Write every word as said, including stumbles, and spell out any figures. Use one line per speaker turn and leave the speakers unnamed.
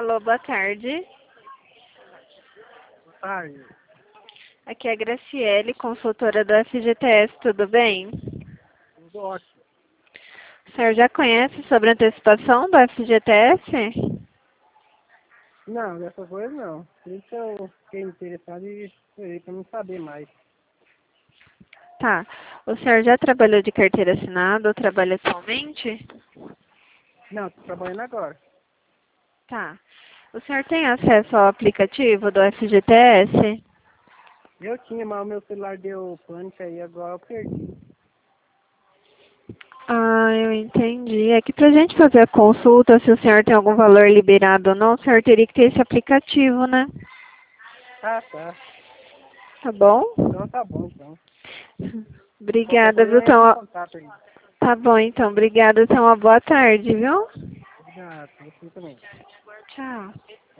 Alô, boa tarde.
Boa tarde.
Aqui é a Graciele, consultora do F G T S, tudo bem?
Tudo ótimo.
O senhor já conhece sobre a antecipação do F G T S?
Não, dessa vez não. Por isso que eu fiquei interessado e esperei para não saber mais.
Tá. O senhor já trabalhou de carteira assinada ou trabalha atualmente?
Não, estou trabalhando agora.
Tá. O senhor tem acesso ao aplicativo do F G T S?
Eu tinha, mas o meu celular deu pânico aí, agora eu perdi.
Ah, eu entendi. É que pra gente fazer a consulta, se o senhor tem algum valor liberado ou não, o senhor teria que ter esse aplicativo, né?
Ah, tá.
Tá bom?
Então tá bom, então. Qualquer
Obrigada,
coisa
viu?
eu entro em
Então,
contato aí.
tá bom, então. Obrigada. Tenha uma boa tarde, viu?
Obrigado, você também.
Tchau.